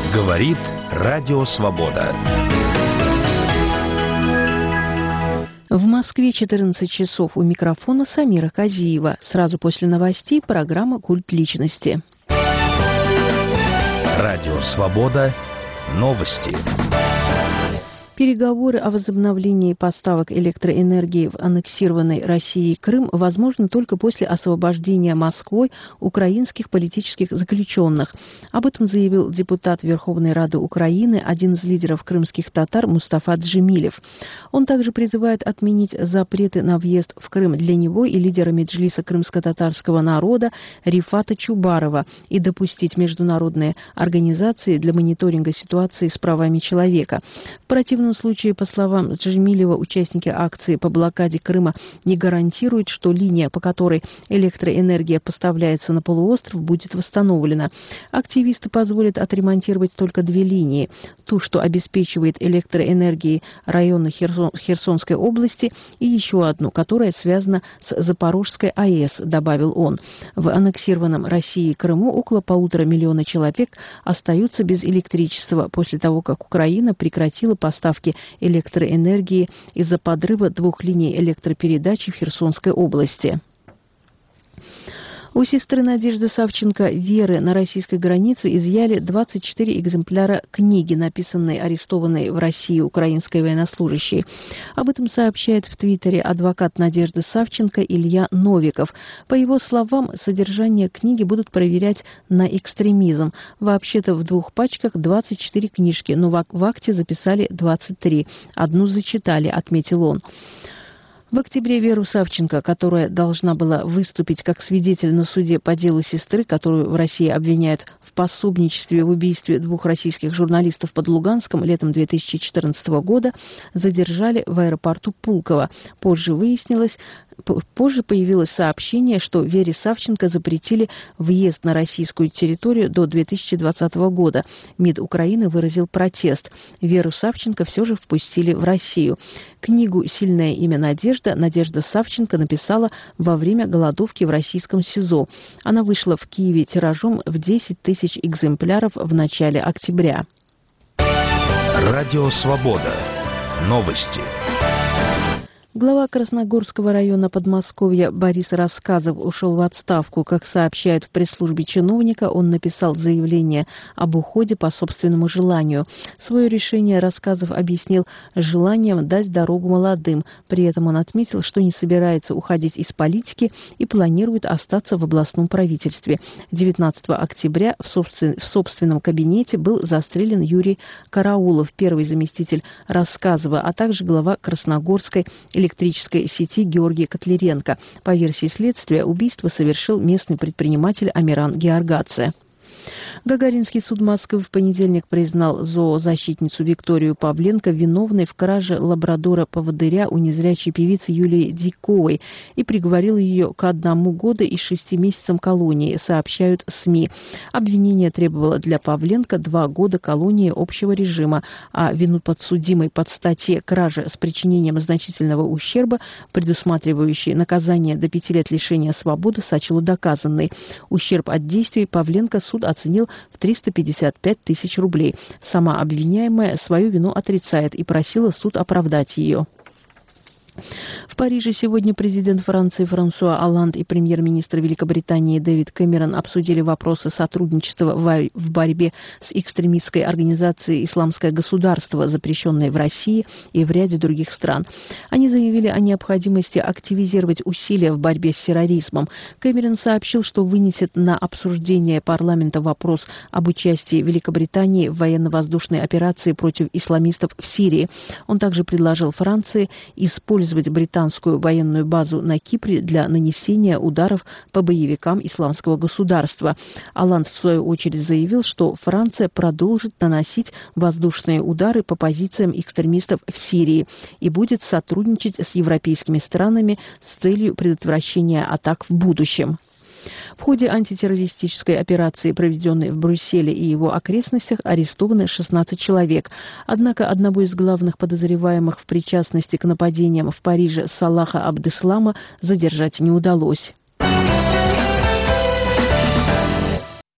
Говорит Радио Свобода. В Москве 14 часов. У микрофона Самира Казиева. Сразу после новостей программа «Культ личности». Радио Свобода. Новости. Переговоры о возобновлении поставок электроэнергии в аннексированный Россией Крым возможны только после освобождения Москвой украинских политических заключенных. Об этом заявил депутат Верховной Рады Украины, один из лидеров крымских татар Мустафа Джемилев. Он также призывает отменить запреты на въезд в Крым для него и лидера Меджлиса крымско-татарского народа Рифата Чубарова и допустить международные организации для мониторинга ситуации с правами человека. В противном случае, по словам Джемилева, участники акции по блокаде Крыма не гарантируют, что линия, по которой электроэнергия поставляется на полуостров, будет восстановлена. Активисты позволят отремонтировать только две линии. Ту, что обеспечивает электроэнергией районы Херсонской области, и еще одну, которая связана с Запорожской АЭС, добавил он. В аннексированном Россией Крыму около 1,5 миллиона человек остаются без электричества после того, как Украина прекратила поставки электроэнергии из-за подрыва 2 линий электропередачи в Херсонской области. У сестры Надежды Савченко Веры на российской границе изъяли 24 экземпляра книги, написанной арестованной в России украинской военнослужащей. Об этом сообщает в Твиттере адвокат Надежды Савченко Илья Новиков. По его словам, содержание книги будут проверять на экстремизм. Вообще-то в 2 пачках 24 книжки, но в акте записали 23. Одну зачитали, отметил он. В октябре Веру Савченко, которая должна была выступить как свидетель на суде по делу сестры, которую в России обвиняют в пособничестве в убийстве 2 российских журналистов под Луганском летом 2014 года, задержали в аэропорту Пулково. Позже появилось сообщение, что Вере Савченко запретили въезд на российскую территорию до 2020 года. МИД Украины выразил протест. Веру Савченко все же впустили в Россию. Книгу «Сильное имя Надежда» Надежда Савченко написала во время голодовки в российском СИЗО. Она вышла в Киеве тиражом в 10 тысяч экземпляров в начале октября. Радио Свобода. Новости. Глава Красногорского района Подмосковья Борис Рассказов ушел в отставку. Как сообщают в пресс-службе чиновника, он написал заявление об уходе по собственному желанию. Свое решение Рассказов объяснил желанием дать дорогу молодым. При этом он отметил, что не собирается уходить из политики и планирует остаться в областном правительстве. 19 октября в собственном кабинете был застрелен Юрий Караулов, первый заместитель Рассказова, а также глава Красногорской электрической сети Георгий Котляренко. По версии следствия, убийство совершил местный предприниматель Амиран Георгадзе. Гагаринский суд Москвы в понедельник признал зоозащитницу Викторию Павленко виновной в краже лабрадора-поводыря у незрячей певицы Юлии Дьяковой и приговорил ее к 1 году и 6 месяцам колонии, сообщают СМИ. Обвинение требовало для Павленко 2 года колонии общего режима, а вину подсудимой под статье «Кража с причинением значительного ущерба», предусматривающей наказание до 5 лет лишения свободы, сочел доказанной. Ущерб от действий Павленко суд оценил в 355 тысяч рублей. Сама обвиняемая свою вину отрицает и просила суд оправдать ее. В Париже сегодня президент Франции Франсуа Олланд и премьер-министр Великобритании Дэвид Кэмерон обсудили вопросы сотрудничества в борьбе с экстремистской организацией «Исламское государство», запрещенной в России и в ряде других стран. Они заявили о необходимости активизировать усилия в борьбе с терроризмом. Кэмерон сообщил, что вынесет на обсуждение парламента вопрос об участии Великобритании в военно-воздушной операции против исламистов в Сирии. Он также предложил Франции использовать британскую военную базу на Кипре для нанесения ударов по боевикам Исламского государства. Олланд, в свою очередь, заявил, что Франция продолжит наносить воздушные удары по позициям экстремистов в Сирии и будет сотрудничать с европейскими странами с целью предотвращения атак в будущем. В ходе антитеррористической операции, проведенной в Брюсселе и его окрестностях, арестованы 16 человек. Однако одного из главных подозреваемых в причастности к нападениям в Париже Салаха Абдеслама задержать не удалось.